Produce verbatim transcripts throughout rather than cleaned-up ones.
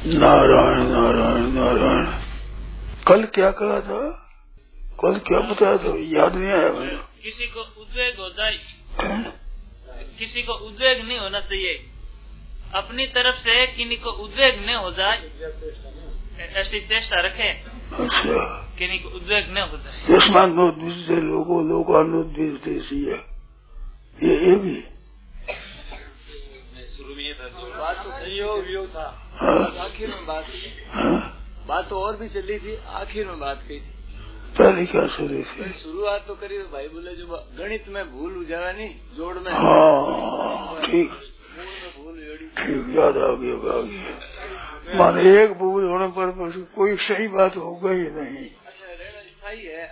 नारायण नारायण नारायण। कल क्या कहा था, कल क्या बताया था, याद नहीं आया मुझे। किसी को उद्वेग हो जाए, किसी को उद्वेग नहीं होना चाहिए, अपनी तरफ से किसी को उद्वेग नहीं हो जाए ऐसी चेष्टा रखे। अच्छा, किसी को उद्वेग नहीं हो जाए। यस्माद्विद्य लोगो लोकानुद्विद्य, ये एक ही शुरू में ये था, बात तो संयोग वियोग था, आखिर में बात बात तो और भी चली थी, आखिर में बात कही थी। पहले क्या शुरू थी, शुरुआत तो करी तो भाई बोले जो गणित में भूल जावे नहीं, जोड़ में। हाँ ठीक ठीक, याद आ गया आ गया। माने एक भूल होने पर कोई सही बात होगा ही नहीं। सही है,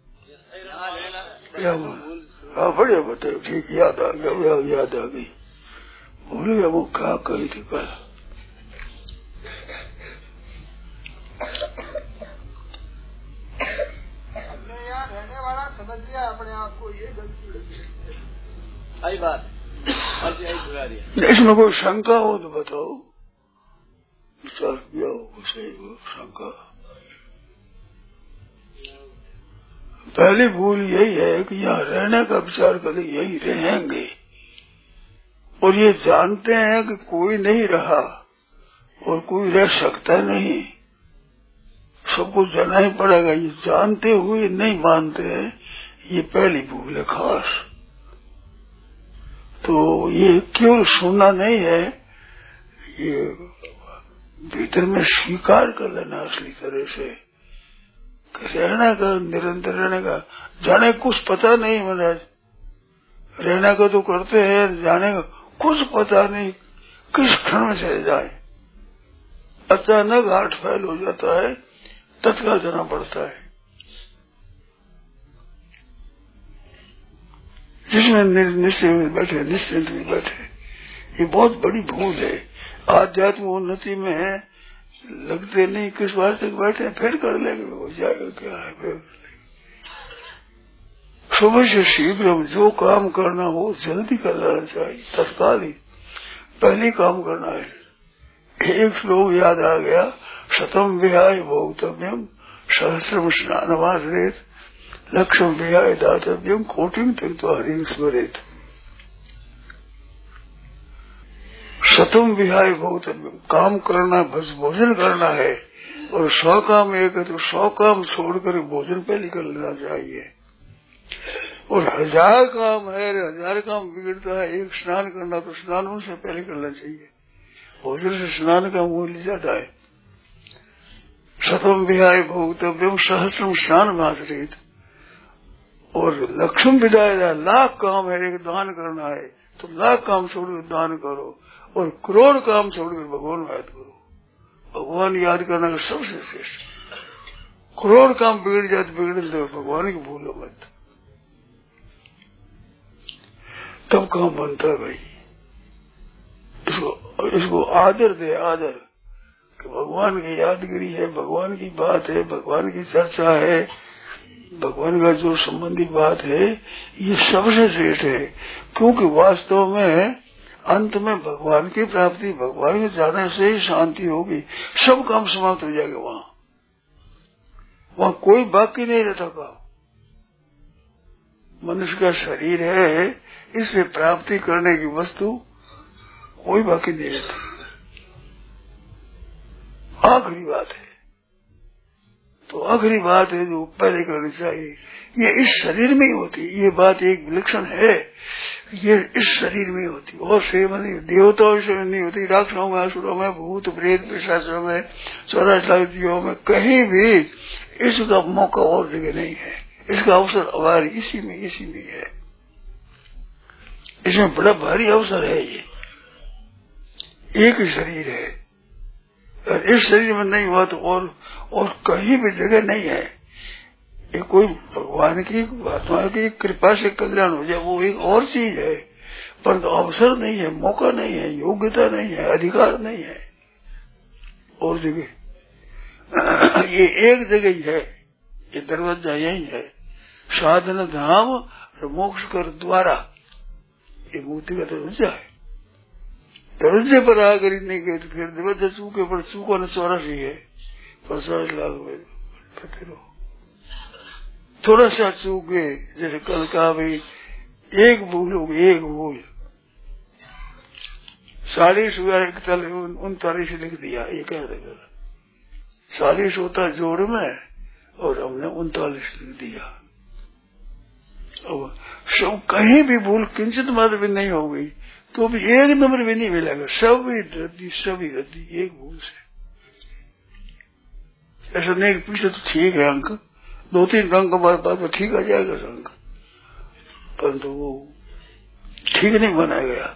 हाँ बढ़िया बताओ, ठीक याद आ गया, याद आ गई। भूल गया वो क्या कही थी कल। अपने यहाँ रहने वाला समझ लिया अपने आप को, ये गलती आई बात आज आई बुला दिया। इसमें कोई शंका हो तो बताओ, विचार किया हो सही हो शंका। पहली भूल यही है कि यहाँ रहने का विचार करें, यही रहेंगे और ये जानते हैं कि कोई नहीं रहा और कोई रह सकता नहीं, सबको जाना ही पड़ेगा, ये जानते हुए नहीं मानते हैं, ये पहली भूल है खास। तो ये केवल सुनना नहीं है, ये भीतर में स्वीकार कर लेना असली तरह से, रहने का, निरंतर रहने का। जाने कुछ पता नहीं, महाराज रहने का तो करते हैं, जाने का कुछ पता नहीं किस क्षण में चले जाए, अचानक हार्ट फेल हो जाता है, तत्काल जाना पड़ता है। जिसमें निश्चय में बैठे, निश्चिंत में बैठे, ये बहुत बड़ी भूल है। आध्यात्म उन्नति में लगते नहीं, किस बार तक बैठे, फिर कर लेंगे, हो जाएगा क्या है। फिर सुबह से शीघ्र जो काम करना हो जल्दी कर लेना चाहिए, तत्काल ही पहले काम करना है। एक श्लोक याद आ गया, शतम विहाय भोक्तव्यम सहस्रम स्नानमाचरेत लक्ष्यम विहाय दातव्यम कोटिम त्यक्त्वा हरिं स्मरेत। शतम विहाय भोक्तव्यम, काम करना, बस भोजन करना है, और सौ काम एक है तो सौ काम छोड़कर भोजन पहले कर लेना चाहिए। और हजार काम है, हजार काम बिगड़ता है, एक स्नान करना तो स्नान उनसे पहले करना चाहिए, भोजन से स्नान का मूल्य ज्यादा है। शतम विहाय भोक्तव्यम सहस्रम स्नानमाचरेत, और लक्ष्म विदाय, लाख काम है, एक दान करना है तो लाख काम छोड़कर दान करो, और करोड़ काम छोड़कर भगवान याद करो। भगवान याद करना का सबसे श्रेष्ठ। करोड़ काम बिगड़ जाए तो बिगड़ दो, भगवान की भूलो मत, तब काम बनता है भाई। इसको इसको आदर दे, आदर कि भगवान की यादगिरी है, भगवान की बात है, भगवान की चर्चा है, भगवान का जो संबंधी बात है, ये सबसे श्रेष्ठ है। क्योंकि वास्तव में अंत में भगवान की प्राप्ति, भगवान के जाने से ही शांति होगी, सब काम समाप्त हो जाएगा। वहाँ वहाँ कोई बाकी नहीं रहता काम। मनुष्य का शरीर है, इससे प्राप्ति करने की वस्तु कोई बाकी नहीं रहती। आखिरी बात है, तो आखिरी बात है जो पहले करनी चाहिए, ये इस शरीर में ही होती है। ये बात एक विलक्षण है, ये इस शरीर में ही होती, और से नहीं, देवताओं से नहीं होती, राक्षसों में, असुरों में, भूत प्रेत पिशाचों में, चौरासी लाख जीवों में, कहीं भी इसका मौका और जगह नहीं है। इसका अवसर अवार इसी में, इसी में है। इसमें बड़ा भारी अवसर है। ये एक ही शरीर है, और इस शरीर में नहीं हुआ तो और और कहीं भी जगह नहीं है। ये कोई भगवान की आत्मा की कृपा से कल्याण हो जाए वो एक और चीज है, पर तो अवसर नहीं है, मौका नहीं है, योग्यता नहीं है, अधिकार नहीं है और जगह। ये एक जगह ही है, ये दरवाजा यही है, साधन धाम और मोक्ष कर द्वारा, ये मुक्ति का दरवाजा है। दर्जे पर आकर ही नहीं गए तो फिर दिवस चूके पर चूको न चौरासी है पचास लाख में पते रहो। थोड़ा सा चूके जैसे कल कहा भाई एक भूल होगी, एक भूल चालीस उनतालीस लिख दिया, ये कह देगा चालीस होता जोड़ में और हमने उनतालीस लिख दिया। अब सब कहीं भी भूल किंचित मात्र भी नहीं होगी तो भी एक नंबर भी नहीं मिलेगा, सब ही रद्दी सब ही रद्दी एक भूल से। ऐसा नहीं पीछे तो ठीक है अंक, दो तीन अंक बाद बाद में ठीक आ जाएगा अंक, परंतु वो ठीक नहीं बनाया गया।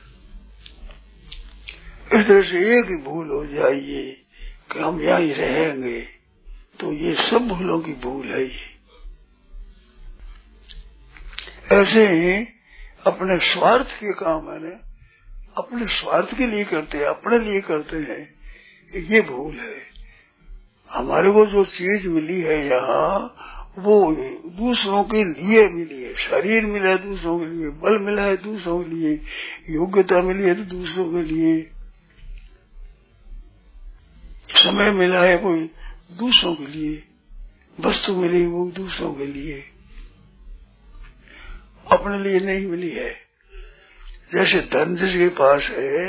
इस तरह से एक ही भूल हो जाइए कि हम यहाँ ही रहेंगे तो ये सब भूलों की भूल है। ये ऐसे ही अपने स्वार्थ के काम है ना, अपने स्वार्थ के लिए करते हैं, अपने लिए करते हैं, ये भूल है। हमारे को जो चीज मिली है यहाँ वो दूसरों के लिए मिली है, शरीर मिला है दूसरों के लिए, बल मिला है दूसरों के लिए, योग्यता मिली है तो दूसरों के लिए, समय मिला है वो दूसरों के लिए, वस्तु मिली वो दूसरों के लिए, अपने लिए नहीं मिली है। जैसे धन जिसके पास है,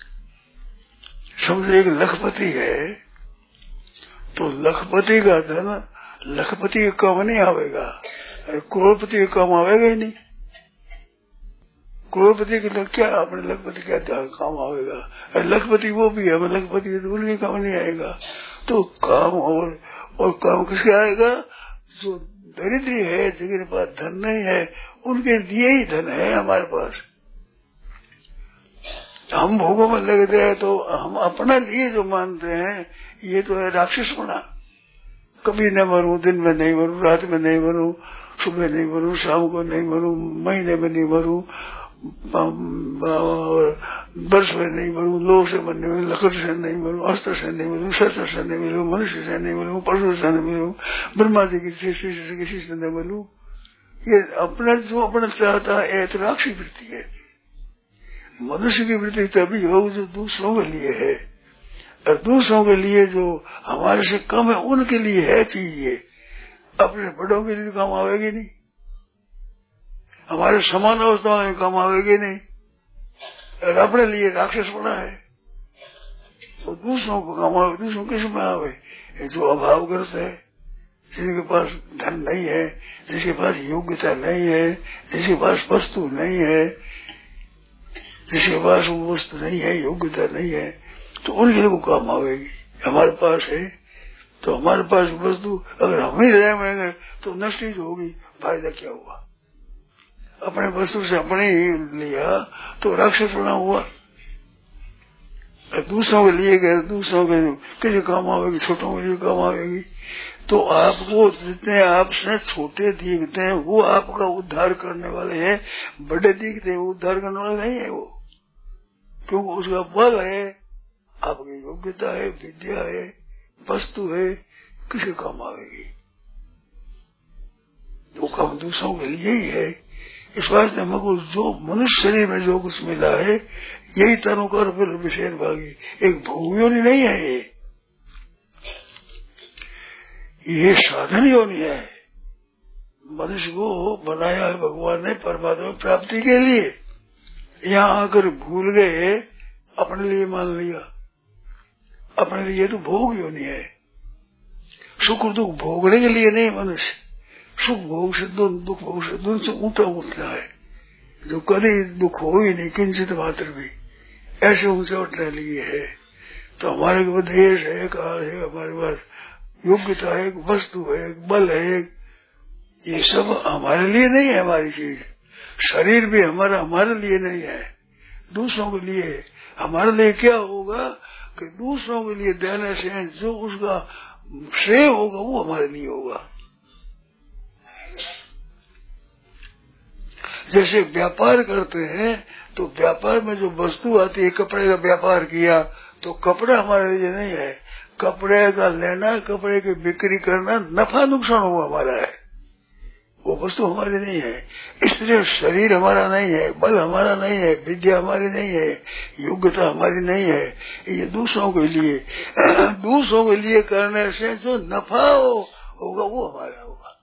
समझो एक लखपति है तो लखपति का धन लखपति के काम नहीं आवेगा, करोड़पति के काम आवेगा ही नहीं। करोड़पति के लग क्या अपने लखपति क्या काम आवेगा, लखपति वो भी है, लखपति तो उनके काम नहीं आएगा। तो काम और और काम किसके आएगा, जो दरिद्री है जिनके पास धन नहीं है उनके लिए ही धन है हमारे पास। हम भोगों में लगते हैं तो हम अपने लिए जो मानते हैं ये तो है राक्षस बना। कभी न मरूं, दिन में नहीं मरूं, रात में नहीं मरूं, सुबह नहीं मरूं, शाम को नहीं मरूं, महीने में नहीं मरूं, वर्ष में नहीं मरूं, लोह से मरने में, लकड़ से नहीं मरूं, अस्त्र से नहीं मरूं, शस्त्र से नहीं मरूं, मनुष्य से नहीं मरूं, पशु से नहीं मरूं, ब्रह्मा जी की शिष्य से किसी से नहीं मरूं। ये अपना जो अपना चाहता है तो राक्षसी वृत्ति है। मनुष्य की वृत्ति तभी हो जो दूसरों के लिए है, और दूसरों के लिए जो हमारे से कम है उनके लिए है चीज ये, अपने बड़ों के लिए काम आवेगी नहीं, हमारे समान अवस्थाओं में काम आवेगी नहीं, और अपने लिए राक्षस बना है तो दूसरों को काम आवे। दूसरों किस में आवे, जो अभाव ग्रस्त है, जिनके पास धन नहीं है, जिसके पास योग्यता नहीं है, जिसके पास वस्तु नहीं है, जिसके पास वो वस्तु नहीं है, योग्यता नहीं है, तो उनके को काम आवेगी। हमारे पास है तो हमारे पास वस्तु अगर हम ही रहेंगे तो नष्ट ही होगी, फायदा क्या हुआ। अपने वस्तु से अपने ही लिया तो राक्षस बना हुआ, दूसरों के लिए गए, दूसरों के किसी काम आवेगी, छोटों के लिए काम आवेगी। तो आपको जितने आपसे छोटे दिखते हैं वो आपका उद्धार करने वाले हैं, बड़े दिखते हैं वो उद्धार करने वाले नहीं है वो, क्योंकि उसका बल है, आपकी योग्यता है, विद्या है, वस्तु है, किसी काम आवेगी। वो काम दूसरों के लिए ही है। इस वास्ते हमको जो मनुष्य शरीर में जो कुछ मिला है यही तनु कर फिर विषय भागी, एक भोग योनि नहीं है, ये ये साधन योनि है। मनुष्य को बनाया है भगवान ने परमात्मा प्राप्ति के लिए, यहाँ आकर भूल गए, अपने लिए मान लिया, अपने लिए तो भोग योनि है। सुख दुख भोगने के लिए नहीं, मनुष्य सुख भोग से दुख भोग से दोनों से ऊंचा उठना है, जो कभी दुख हो ही नहीं किंचित मात्र भी, ऐसे ऊंचा उठने लिए है। तो हमारे पास देश है, काल है, हमारे पास योग्यता है, वस्तु है, बल है, ये सब हमारे लिए नहीं है। हमारी चीज शरीर भी हमारा हमारे लिए नहीं है, दूसरों के लिए है। हमारे लिए क्या होगा कि दूसरों के लिए देने से जो उसका श्रेय होगा वो हमारे लिए होगा। जैसे व्यापार करते हैं तो व्यापार में जो वस्तु आती है, कपड़े का व्यापार किया तो कपड़ा हमारे लिए नहीं है, कपड़े का लेना, कपड़े की बिक्री करना नफा नुकसान हुआ हमारा है, वो वस्तु हमारी नहीं है। इसलिए शरीर हमारा नहीं है, बल हमारा नहीं है, विद्या हमारी नहीं है, योग्यता हमारी नहीं है। ये दूसरों के लिए दूसरों के लिए करने से जो नफा हो, होगा वो हमारा होगा।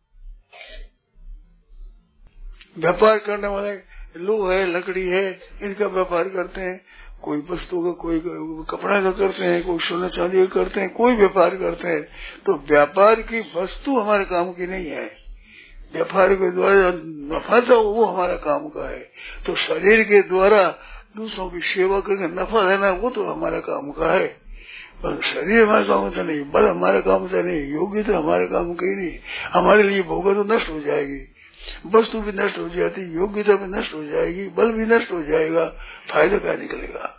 व्यापार करने वाले लोग है, लकड़ी है, इनका व्यापार करते हैं। कोई वस्तु का, कोई कपड़ा का करते हैं, कोई सोना चांदी का करते हैं, कोई व्यापार करते हैं। तो व्यापार की वस्तु हमारे काम की नहीं है, व्यापार के द्वारा नफा तो वो हमारा काम का है। तो शरीर के द्वारा दूसरों की सेवा करके नफा देना वो तो हमारा काम का है। पर शरीर हमारे काम का नहीं, बल हमारे काम का नहीं, योग्यता तो हमारे काम की नहीं। हमारे लिए भोग तो नष्ट हो जाएगी, वस्तु भी नष्ट हो जाती, योग्यता भी नष्ट हो जाएगी, बल भी नष्ट हो जाएगा, फायदा क्या निकलेगा।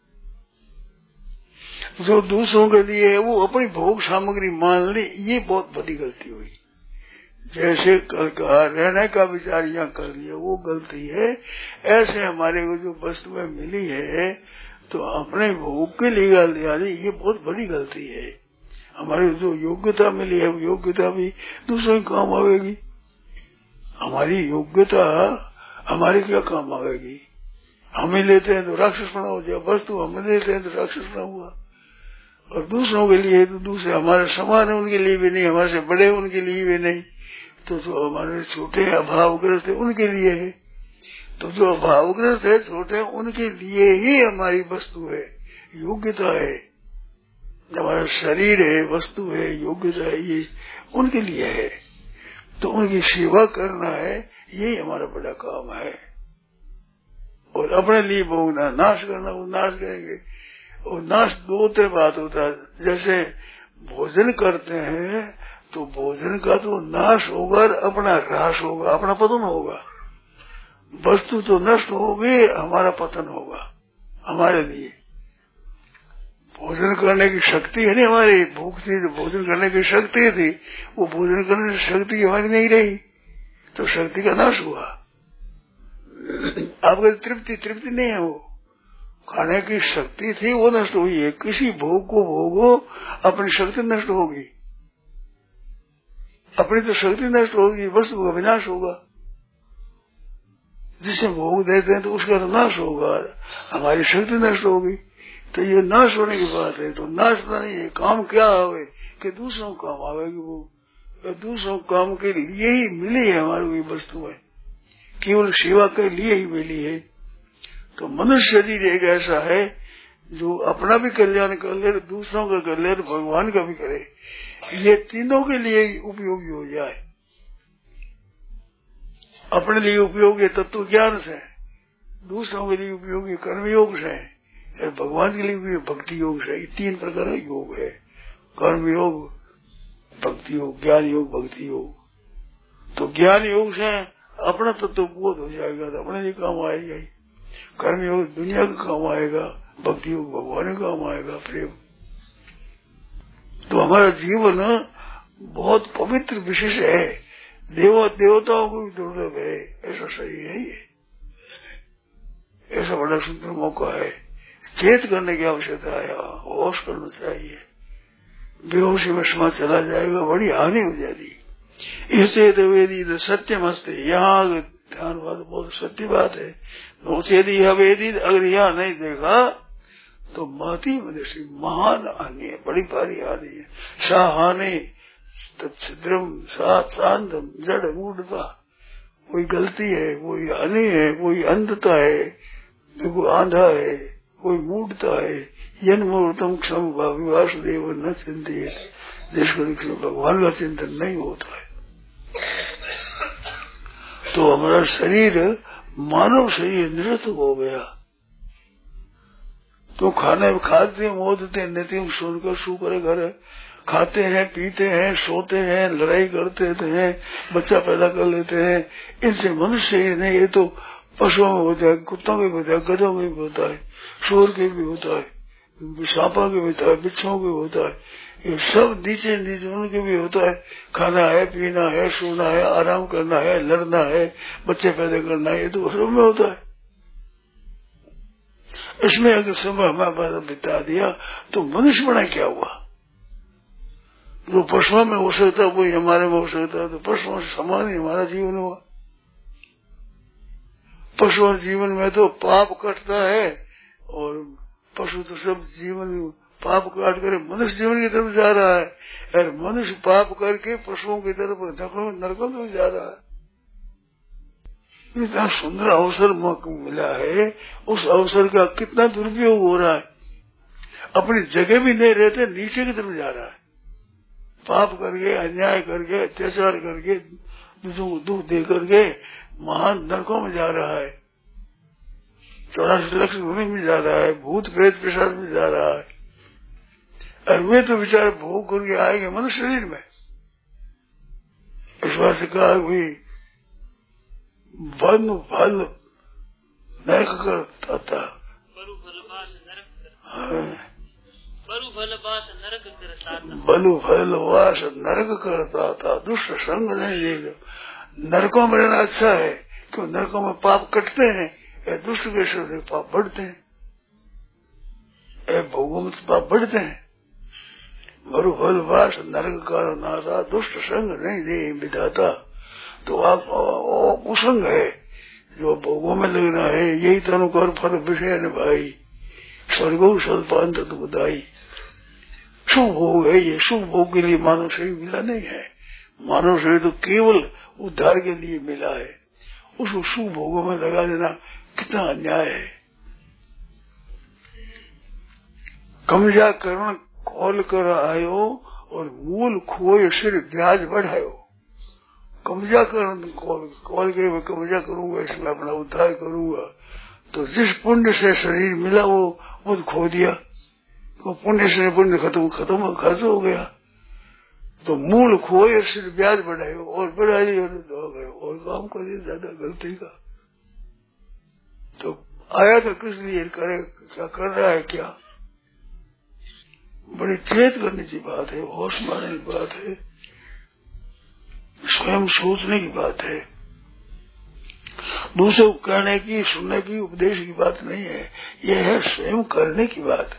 जो दूसरों के लिए है वो अपनी भोग सामग्री मान ली, ये बहुत बड़ी गलती हुई। जैसे कल का रहने का विचार यहाँ कर लिया वो गलती है। ऐसे हमारे को जो वस्तुएं मिली है तो अपने भोग के लिए यानी ये बहुत बड़ी गलती है। हमारी जो योग्यता मिली है वो योग्यता भी दूसरों के काम आवेगी। हमारी योग्यता हमारे क्या काम आवेगी। हमें लेते हैं तो राक्षसपना हो जाए, वस्तु हमें लेते हैं तो राक्षसपना हुआ। और दूसरों के लिए तो दूसरे हमारे समान है उनके लिए भी नहीं, हमारे से बड़े उनके लिए भी नहीं। तो जो हमारे छोटे अभावग्रस्त है उनके लिए है। तो जो अभावग्रस्त है छोटे उनके लिए ही हमारी वस्तु है, योग्यता है। हमारा शरीर है, वस्तु है, योग्यता है, ये उनके लिए है। तो उनकी सेवा करना है, यही हमारा बड़ा काम है। और अपने लिए भोगना, नाश करना, वो नाश करेंगे। और नाश दो तरह बात होता है। जैसे भोजन करते हैं तो भोजन का तो नाश होगा, अपना ह्रास होगा, अपना पतन होगा। वस्तु तो नष्ट होगी, हमारा पतन होगा। हमारे लिए भोजन करने की शक्ति है नहीं, हमारी भूख थी तो भोजन करने की शक्ति थी, वो भोजन करने की शक्ति हमारी नहीं रही तो शक्ति का नाश हुआ। आपकी तृप्ति तृप्ति नहीं है, वो खाने की शक्ति थी वो नष्ट हुई है। किसी भोग को भोगो अपनी शक्ति नष्ट होगी, अपनी तो शक्ति नष्ट होगी, वस्तु का विनाश होगा। जिसे भोग देते हैं तो उसका तो नाश होगा, हमारी शक्ति नष्ट होगी। तो ये नाश होने की बात है। तो नाश नहीं है, काम क्या आवे कि दूसरों को काम आवेगी। वो दूसरों काम के लिए ही मिली है हमारी कोई वस्तु है, केवल सेवा के लिए ही मिली है। तो मनुष्य शरीर एक ऐसा है जो अपना भी कल्याण कर ले, दूसरों का कर ले, भगवान का भी करे। ये तीनों के लिए उपयोगी हो जाए। अपने लिए उपयोगी तत्व ज्ञान से, दूसरों के लिए उपयोगी कर्मयोग से, भगवान के लिए भी भक्ति योग से। तीन प्रकार का योग है, कर्म योग, भक्ति योग, ज्ञान योग, भक्ति योग। तो ज्ञान योग से अपना तत्व बोध हो जाएगा तो अपने लिए काम आएगा। कर्म योग दुनिया का काम आएगा, भक्ति योग भगवान का काम आएगा, प्रेम। तो हमारा जीवन बहुत पवित्र विशेष है, देव देवताओं को भी दुर्लभ है। ऐसा सही है, ये ऐसा बड़ा सुंदर मौका है। चेत करने की आवश्यकता है, होश करना चाहिए। बेहोशी में समाज चला जाएगा, बड़ी हानि हो जाती। इससे तो वेदी सत्यम हस्ते, यहाँ ध्यान बात बहुत सत्य बात है। नोचेदी यह वेदी, अगर यहाँ नहीं देखा तो महती मनुष्य महान हानि है, बड़ी भारी हानि है। साहाने छिद्रम सात शांतम जड़ मूढ़ता, कोई गलती है, कोई हानि है, कोई अंधता है, कोई आंधा है, कोई मूढ़ता है। यन मूर्तम क्षम भावी वासुदेव न चिंतित, जिसको भगवान का चिंतन नहीं होता है। तो हमारा शरीर मानव शरीर निरर्थक हो गया। तो खाने खाते मोदते नितिम सुनकर शू करे घर, खाते हैं, पीते हैं, सोते हैं, लड़ाई करते हैं, बच्चा पैदा कर लेते हैं। इनसे मनुष्य ही नहीं, ये तो पशुओं में होता है, कुत्तों के भी होता है, गधों के भी होता है, शोर के भी होता है, सांपों के भी होता है, बिच्छुओं के भी होता है। ये सब नीचे नीचे उनके भी होता है। खाना है, पीना है, सोना है, आराम करना है, लड़ना है, बच्चे पैदा करना है, ये तो सब में होता है। इसमें अगर समय हमारे पास बिता दिया तो मनुष्य बना क्या हुआ। जो पशुओं में हो सकता है वही हमारे में हो सकता है, तो पशुओं से समान ही हमारा जीवन हुआ। पशुओं जीवन में तो पाप कटता है और पशु तो सब जीवन पाप काट कर मनुष्य जीवन की तरफ जा रहा है, और मनुष्य पाप करके पशुओं की तरफ नरकों में जा रहा है। इतना सुंदर अवसर मिला है, उस अवसर का कितना दुरुपयोग हो रहा है। अपनी जगह भी नहीं रहते, नीचे की तरफ जा रहा है, पाप करके, अन्याय करके, अत्याचार करके, दूसरों को दुख दे करके महान नरकों में जा रहा है, चौरासी लक्ष भूमि में जा रहा है, भूत प्रेत पिशाच में जा रहा है। और वे तो बेचारे भोग करके आएंगे मनुष्य शरीर में। इस बात से कहा भी वन फल नरक करता था, बलु फल बास नरक करता था, बलु फल वास नरक करता था। दुष्ट संग नहीं लेगा। नरकों में रहना अच्छा है, क्यों? नरकों में पाप कटते हैं, या दुष्ट के से पाप बढ़ते हैं, भोगों में पाप बढ़ते हैं। बरु फल वास नरक करना, दुष्ट संग नहीं दे विधाता। तो आप कुसंग है, जो भोगों में लगना है, यही तनु कर फल विषय न भाई, स्वर्गो स्वल्पान तत्वदायी। शुभ भोग है ये, शुभ भोग के लिए मानव शरीर मिला नहीं है। मानव शरीर तो केवल उद्धार के लिए मिला है, उसको शुभ भोगों में लगा देना कितना अन्याय है। कमजा करण खोल कर आयो और मूल खोए सिर ब्याज बढ़ायो। कमजा करण खोल खोल के मैं कमजा करूंगा, इसमें अपना उद्धार करूंगा। तो जिस पुण्य से शरीर मिला वो वो खो दिया, तो पुण्य से पुण्य खत्म खत्म खर्च हो गया। तो मूल खोए सिर ब्याज बढ़ायो और बढ़ाई और काम करे ज्यादा गलती का। तो आया था किस लिए, करे क्या कर रहा है, क्या बड़ी चेत करने की बात है, होश मारने की बात है, स्वयं सोचने की बात है। दूसरे को कहने की, सुनने की, उपदेश की बात नहीं है, यह है स्वयं करने की बात।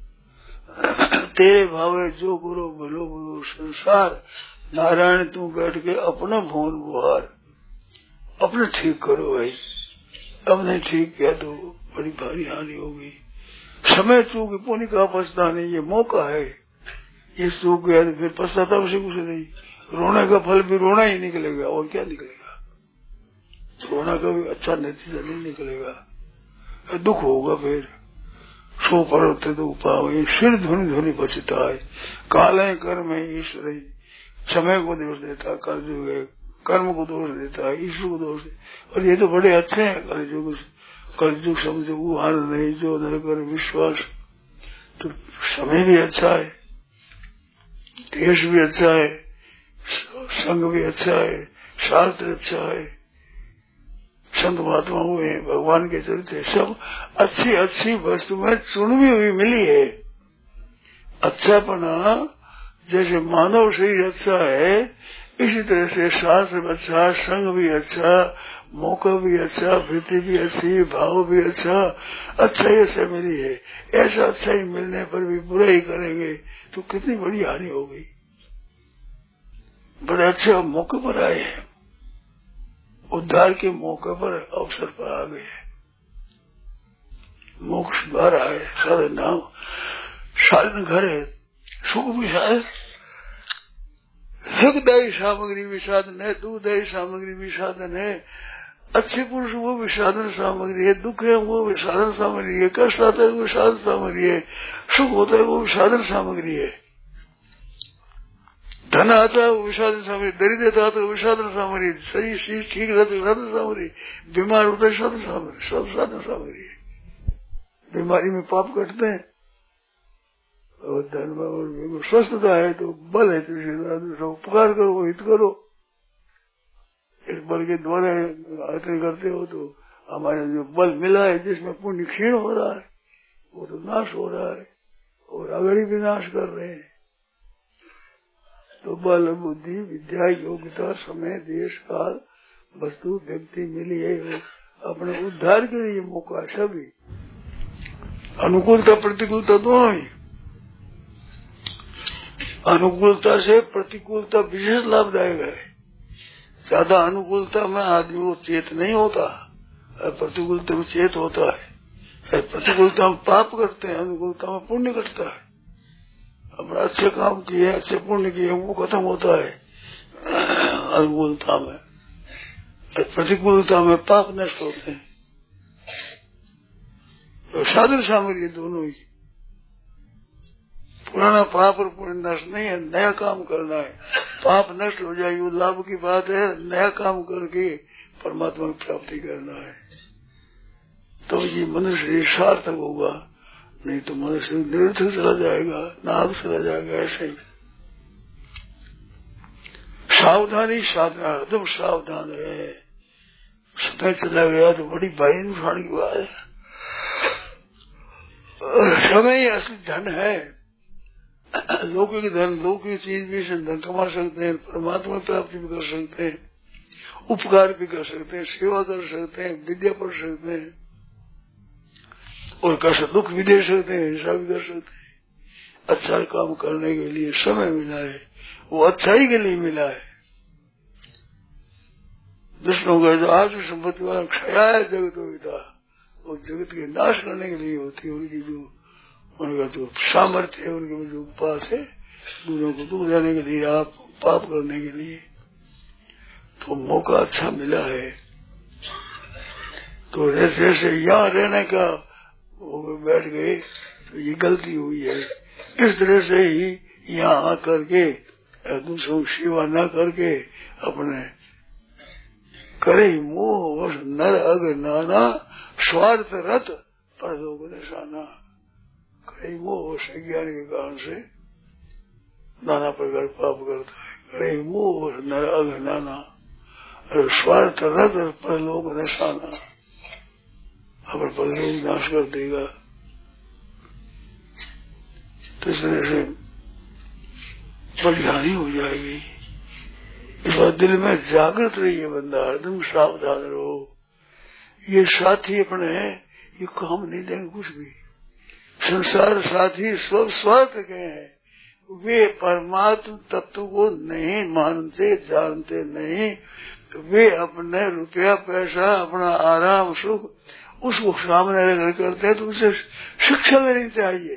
तेरे भावे जो करो बोलो बोलो संसार, नारायण तू बैठ के अपना भवन बुहार। अपने ठीक करो भाई, अब नहीं ठीक किया तो बड़ी भारी हानि होगी। समय चूक पुण्य का पछता नहीं, ये मौका है। ये चूक गया तो फिर पछताता उसे कुछ नहीं। रोने का फल भी रोना ही निकलेगा, और क्या निकलेगा। रोना का भी अच्छा नतीजा नहीं निकलेगा, दुख होगा। फिर सो पड़ते दुख पावे, सिर धुनि धुनि पछताए। काले कर्म है ईश्वर, समय को दोष देता, कर्म है कर्म को दोष देता है, ईश्वर को दोष। और ये तो बड़े अच्छे हैं कलयुग, कलयुग समझो वो आनंद नहीं जो नरकर विश्वास। तो समय भी अच्छा है, देश भी अच्छा है, संग भी अच्छा है, शास्त्र अच्छा है, संत महात्मा हुए हैं, भगवान के चरित्र, सब अच्छी अच्छी वस्तुएं चुनवी हुई मिली है। अच्छापना जैसे मानव शरीर अच्छा है, इसी तरह से शास्त्र अच्छा, संग भी अच्छा, मौका भी अच्छा, वृत्ति भी अच्छी, भाव भी अच्छा, अच्छा ही अच्छा मिली है। ऐसा अच्छा ही मिलने पर भी बुरा ही करेंगे तो कितनी बड़ी हानि हो गई। बड़े अच्छे मौके पर आए हैं, उद्धार के मौके पर अवसर पर आ गए, मोक्ष द्वार आए, साधन नाम साधन घर है, सुख भी शायद, सुखदायी सामग्री भी साधन है, दुखदायी सामग्री भी साधन है, अच्छे पुरुष वो भी साधन सामग्री है, दुख है वो भी साधन सामग्री है, कष्ट आता है वो साधन सामग्री है, सुख होता है वो भी साधन सामग्री है, धन आता है वो भी साधन सामग्री, दरिद्रता आता है वो भी साधन सामग्री, सही चीज ठीक रहती है साधन सामग्री, बीमार होता है साधन सामग्री, सब साधन सामग्री है। बीमारी में पाप कटते हैं और धन में स्वस्थता है तो बल है, तो उपकार करो, हित करो। इस बल के द्वारा आयतन करते हो तो हमारे जो बल मिला है, जिसमें पुण्य क्षीण हो रहा है, वो तो नाश हो रहा है और अगड़ी भी नाश कर रहे हैं। तो बल बुद्धि विद्या योग्यता समय देश काल वस्तु व्यक्ति मिली है, अपने उद्धार के लिए मौका सभी, अनुकूलता प्रतिकूलता दोनों ही। अनुकूलता से प्रतिकूलता विशेष लाभदायक है। ज्यादा अनुकूलता में आदमी को चेत नहीं होता, प्रतिकूलता में चेत होता है। प्रतिकूलता में पाप करते हैं, अनुकूलता में पुण्य करता है। अपना अच्छे काम किए, अच्छे पुण्य किए, वो खत्म होता है अनुकूलता में। प्रतिकूलता में पाप नष्ट होते हैं। तो साधन सामग्री दोनों ही, पुराना पाप और पुण्य नष्ट नहीं है, नया काम करना है। पाप नष्ट हो जाए वो लाभ की बात है, नया काम करके परमात्मा की प्राप्ति करना है। तो ये मनुष्य सार्थक होगा, नहीं तो मनुष्य निरर्थक चला जाएगा, नाग चला जाएगा। ऐसे ही सावधानी साधना, एकदम सावधान रहे। समय चला गया तो बड़ी भारी नुकसान की बात है। समय ही असली धन है। लौकिक धन, लौकिक चीज भी से धन कमा सकते हैं, परमात्मा प्राप्ति भी कर सकते हैं, उपकार भी कर सकते हैं, सेवा कर सकते हैं, विद्या पढ़ सकते हैं, और कष्ट दुख भी दे सकते हैं, हिंसा भी कर सकते हैं। अच्छा काम करने के लिए समय मिला है, वो अच्छाई के लिए मिला है। विष्णु का जो आज संपत्ति वाला क्षया है जगत होता, वो जगत के नाश करने के लिए होती है। उनकी जो उनका जो सामर्थ्य है, उनके जो उपास है, दूसरों को दुख देने के लिए, आप पाप करने के लिए, तो मौका अच्छा मिला है। तो जैसे जैसे यहाँ रहने का वो बैठ गए तो ये गलती हुई है। इस तरह से ही यहाँ आकर के दूसरों की सेवा न करके अपने करे मोह वश नर अग नाना स्वार्थ रत पर लोग निशाना। करे मोह वश ज्ञान के कारण से नाना प्रकार पाप करता है। करे मोह वश नर अग नाना स्वार्थ रत पर लोग निशाना, अपने पर लोग नाश कर देगा। तो इस तरह से बड़ी हानि हो जाएगी। इस बात दिल में जागृत रहिए, बंदा हरदम सावधान रहो। ये साथी अपने ये काम नहीं देंगे कुछ भी। संसार साथी स्व स्वार्थ के हैं, वे परमात्म तत्व को नहीं मानते, जानते नहीं। तो वे अपने रुपया पैसा, अपना आराम सुख उसको सामने रखकर करते हैं। तो उसे शिक्षा लेनी चाहिए।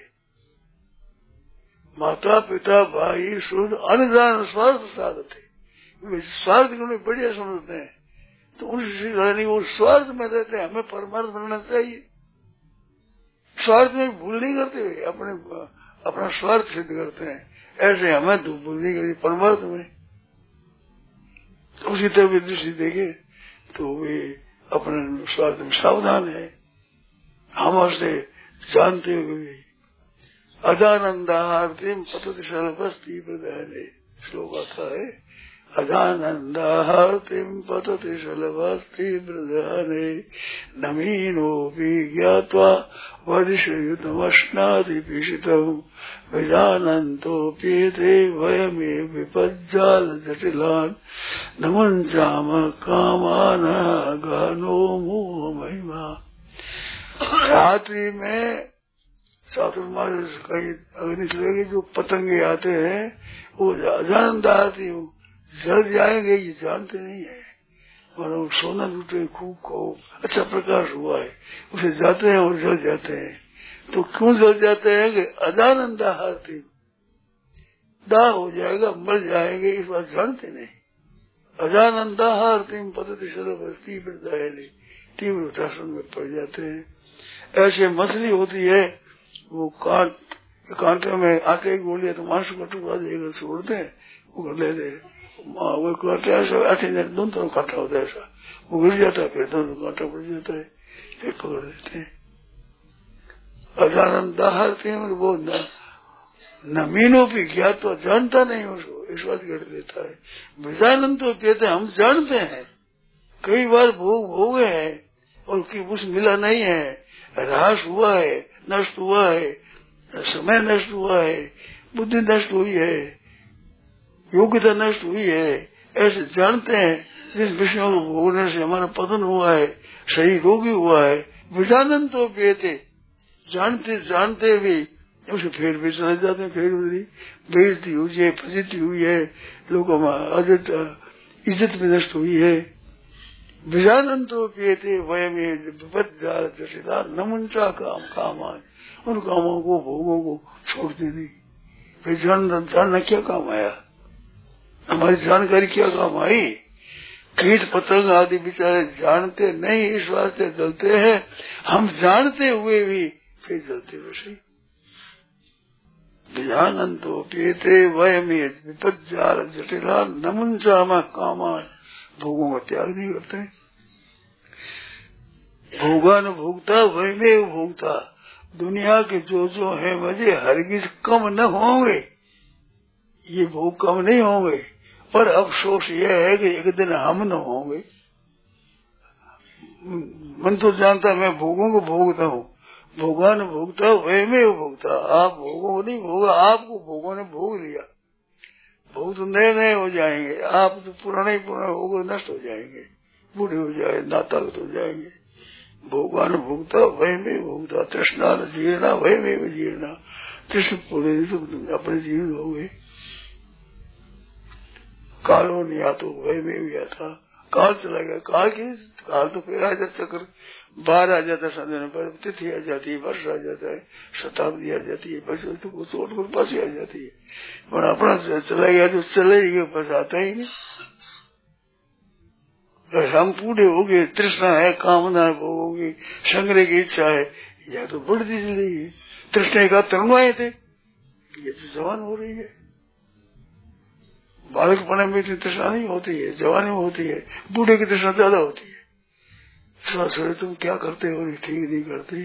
माता पिता भाई शुद्ध अनजान स्वार्थ साधते, स्वार्थ को बढ़िया समझते हैं, तो उनसे नहीं, वो स्वार्थ में रहते हैं। हमें परमार्थ बनना चाहिए। स्वार्थ में भूल नहीं करते हुए अपने अपना स्वार्थ सिद्ध करते हैं। ऐसे हमें तो भूल नहीं करती परमार्थ में। उसी तरह दृष्टि देखे तो वे अपने स्वार्थ में सावधान है। हम उससे जानते हुए अजानंदाहार्तिम पतति सर्वस्ति प्रदाने श्लोक आता है। अजानंदाहार्तिम पतति सर्वस्ति प्रदाने नमीनोऽपि ज्ञात्वा वदिषयुतमश्नाति पिशितम् विजानन्तोऽप्येते वयमेव विपज्जाल जटिलान् न मुञ्चाम कामानः गहनो मोह महिमा। रात्रि में चातुर्मास कहीं अग्नि चलेगी, जो पतंगे आते हैं वो अजानता आती हूँ, जल जाएंगे ये जानते नहीं है। मानो सोना लूटे खूब खूब अच्छा प्रकाश हुआ है, उसे जाते हैं और जल जाते हैं। तो क्यों जल जाते हैं कि अजानंदा हारती, दाह हो जाएगा, मर जाएंगे, इस बात जानते नहीं। अजानंदा हारती पद्धति सर्वस्ती वृद्धायली, तीव्र शासन में पड़ जाते हैं। ऐसे मछली होती है, वो कांट कांटे में आटे की गोली है तो मांस का टुकड़ा देकर छोड़ते हैं, वो कर लेते हैं। वो कांटे ऐसा आटे दोनों तरफ कांटा होता है, ऐसा वो गिर जाता है, फिर दोनों कांटा पड़ जाता है, फिर पकड़ लेते हैं। अजानंद दाहरते हैं, वो न मीनों भी ज्ञात तो जानता नहीं उसको, इस बात कर लेता है। विजानंद तो कहते हैं हम जानते हैं, कई बार भोग भोगे हैं और कुछ मिला नहीं है, ह्रास हुआ है, नष्ट हुआ है, समय नष्ट हुआ है, बुद्धि नष्ट हुई है, योग्यता नष्ट हुई है, ऐसे जानते हैं। जिन विषयों को भोगने से हमारा पतन हुआ है, शरीर रोगी हुआ है, विजानन तो बेते, जानते जानते भी उसे फिर भी चले जाते हैं, फिर भी बेइज्जती हुई है, फजीती हुई है, लोगों में इज्जत भी नष्ट हुई है। विजानंतो कहते वयम विपद्जार जटिला नमुंसा काम काम आए, उन कामों को भोगों को छोड़ते नहीं। फिर जान जानना क्या काम आया, हमारी जानकारी क्या काम आई। कीट पतंग आदि बेचारे जानते नहीं, इस वास्ते जलते हैं, हम जानते हुए भी फिर जलते वैसे। विजानंतो कहते वयम विपद्जार जटिला नमुंसा कामा, भोगों का त्याग नहीं करते। भोगा न भोगता वही में भोगता, दुनिया के जो जो है मजे हरगिज कम न होंगे, ये भोग कम नहीं होंगे। पर अफसोस यह है कि एक दिन हम न होंगे। मन तो जानता मैं भोगों को भोगता हूँ, भोगा न भोगता वही में भोगता। आप भोगों को नहीं भोगा, आपको भोगों ने भोग लिया। भोग तो नए नए हो जाएंगे, आप तो पुराने पुराने होकर नष्ट हो जाएंगे, बूढ़े हो जाए, नातागत हो जाएंगे। भोगा न भोगता वही में भोगता, तृष्णा न जीर्णा वही में जीर्णा। तृष्ण पूरे तुम अपने जीर्ण हो गए। कालो नहीं आता वही में भी आता, काल चला गया, काल की काल तो फिर आ जाता, चक्र बाहर आ जाता, समय पर तिथि आ जाती है, वर्ष आ जाता है, शताब्दी आ जाती है, बस तो छोड़ कर पास ही आ जाती है। पर अपना चला गया जो चले गए, बस आता ही नहीं। हम पूरे हो गए, तृष्णा है, कामना है, भोगों की संग्रह की इच्छा है, यह तो बढ़ती चल रही है। तृष्णा का तरुणाए थे, ये तो जवान हो रही है। बालकपने में इतनी तृष्णा नहीं होती है, जवानी में होती है, बूढ़े की तृष्णा ज्यादा होती है। सर तुम क्या करते हो, ठीक नहीं करते,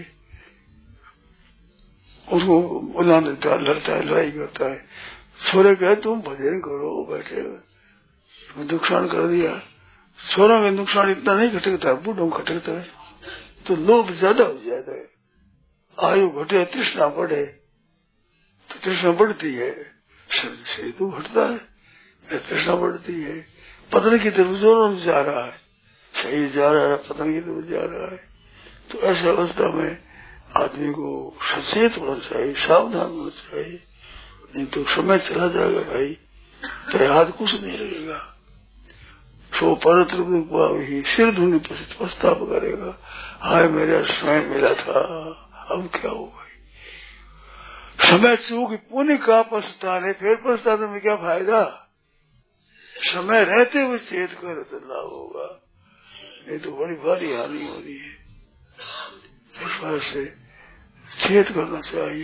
उसको उलान देता है, लड़ता है, लड़ाई करता है। छोरे कहे तुम भजन करो, बैठे तुम नुकसान कर दिया। छोरों में नुकसान इतना नहीं खटकता है, बूढ़ों में खटकता है, तो लोभ ज्यादा हो जाता है। आयु घटे, तृष्णा बढ़े, तो तृष्णा बढ़ती है, शरीर तो घटता है, तृष्णा बढ़ती है। पतन की तरफ जोरों से जा रहा है, शरीर जा रहा है, पतन की तरफ जा रहा है। तो ऐसी अवस्था में आदमी को सचेत होना चाहिए, सावधान होना चाहिए, नहीं तो समय चला जाएगा भाई, तो याद कुछ नहीं लगेगा। सो परत ही सिर धुनी पछताप करेगा, हाय मेरा समय मिला था, अब क्या हो भाई। समय चूक पुण्य का पछताने, फिर पछताने में क्या फायदा। समय रहते हुए चेत कर तो लाभ होगा, नहीं तो बड़ी भारी हानि हो रही है। इस बात से चेत करना चाहिए।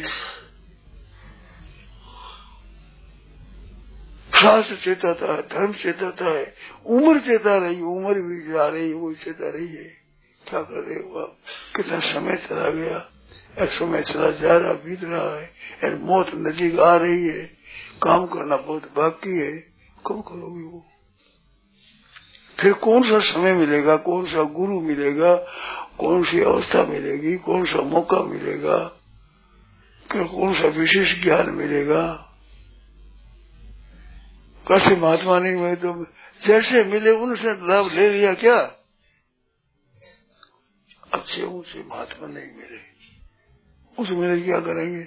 शास्त्र चेताता है, धर्म चेताता है, उम्र चेता रही, उम्र भी जा रही है, वो चेता रही है। क्या कर रहे हो आप, कितना समय चला गया, एक समय चला जा रहा, बीत रहा है, एक मौत नजीक आ रही है, काम करना बहुत बाकी है, कब करोगे वो। फिर कौन सा समय मिलेगा, कौन सा गुरु मिलेगा, कौन सी अवस्था मिलेगी, कौन सा मौका मिलेगा, कौन सा विशेष ज्ञान मिलेगा। कैसे महात्मा नहीं हुए तो जैसे मिले उनसे लाभ ले लिया क्या। अच्छे ऊंचे महात्मा नहीं मिले, उस मिले क्या करेंगे।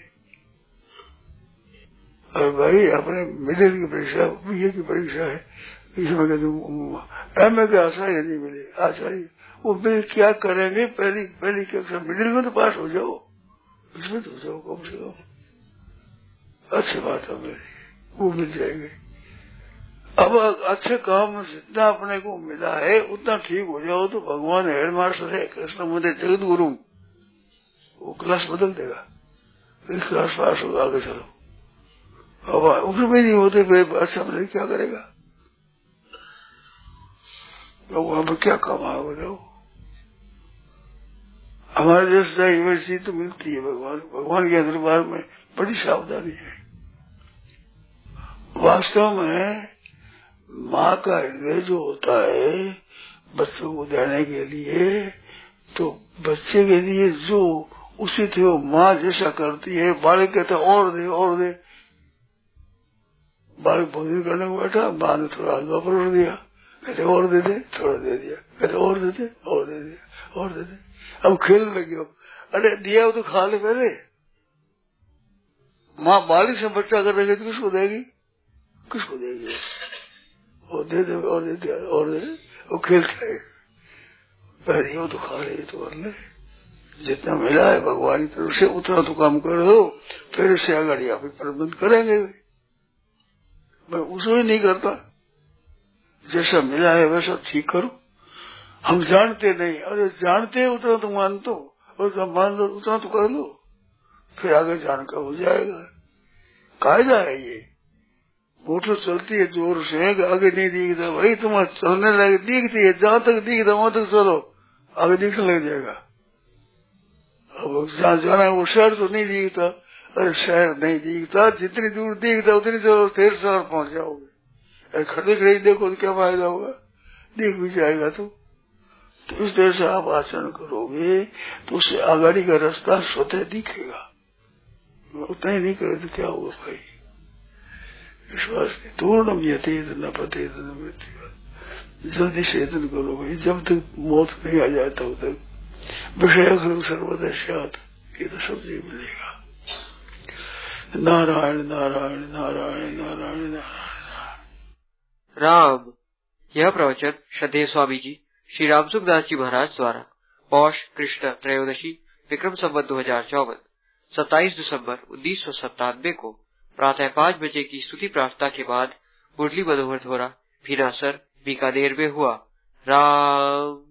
अरे भाई अपने मिडिल की परीक्षा, बीए की परीक्षा है, इसमें कहते एम ए के आचार्य नहीं मिले, आचार्य वो मिल क्या करेंगे। पहली पहली कक्षा मिडिल में तो पास हो जाओ, इसमें तो हो जाओ कम से कम। अच्छी बात है मेरी, वो मिल जाएंगे। अब अच्छे काम में जितना अपने को मिला है उतना ठीक हो जाओ तो भगवान हेड मास्टर है, कृष्ण मंदिर जगत गुरु, वो क्लास बदल देगा, फिर क्लास पास होगा, आगे चलो। अब उसमें नहीं होते फिर अच्छा मिले क्या करेगा, भगवान में क्या काम आया बताओ। हमारे देश से यूनिवर्सिटी तो मिलती है, भगवान भगवान के दरबार में बड़ी सावधानी है। वास्तव में माँ का हृदय जो होता है बच्चों को देने के लिए, तो बच्चे के लिए जो उचित है वो माँ जैसा करती है। बालक कहता और दे और दे, बालक भोजन करने को बैठा, माँ ने थोड़ा हलवा परोस दिया, कहते और दे दे, थोड़ा दे दिया, कहते और दे दे और दे दिया और दे दे। अब खेल लगे, अरे दिया वो तो खा ले पहले, माँ बालिक से बच्चा कर रही तो किसको देगी, किसको देगी? और दे दे और दे दे और दे वो खेलता है, पहले वो तो खा रहे तो कर ले, जितना मिला है भगवान की तरफ से उतना तो काम कर दो, फिर उससे आगे आप प्रबंध करेंगे। मैं उसको ही नहीं करता, जैसा मिला है वैसा ठीक करो। हम जानते नहीं, अरे जानते उतना तो मान दो, और मान दो उतना तो कर दो, फिर आगे जानकर हो जाएगा। कायदा है ये, मोटर चलती है जोर से, आगे नहीं दिखता भाई, तुम्हारा चलने लगे दिखती है, जहां तक दिखता वहां तक चलो, आगे दिखने लग जाएगा। अब जहाँ जाना है वो शहर तो नहीं दिखता, अरे शहर नहीं दिखता, जितनी दूर दिखता उतनी चलो देर शहर पहुंच जाओगे। अरे खड़े खड़े देखो तो क्या फायदा होगा, दिख भी जाएगा। तो, तो इस तरह से आप आचरण करोगे तो उससे आगाड़ी का रास्ता स्वतः दिखेगा। उतना ही नहीं करे तो क्या होगा भाई? विश्वास नहीं, पूर्णम यतेत न पतेत न मृत्यु, जल्दी से यत्न करो भाई, जब तक मौत नहीं आ जाए तब तक विषय सर्वदश्यात, ये तो सब नहीं मिलेगा। नारायण नारायण नारायण नारायण नारायण राम। यह प्रवचन श्रद्धेय स्वामी जी श्री राम सुखदास जी महाराज द्वारा पौष कृष्ण त्रयोदशी विक्रम संवत दो हजार चौवन सत्ताईस दिसंबर उन्नीस सौ सत्तानवे को प्रातः पाँच बजे की स्तुति प्रार्थना के बाद मुरली मनोहर द्वारा भीनासर बीकानेर में हुआ। राम।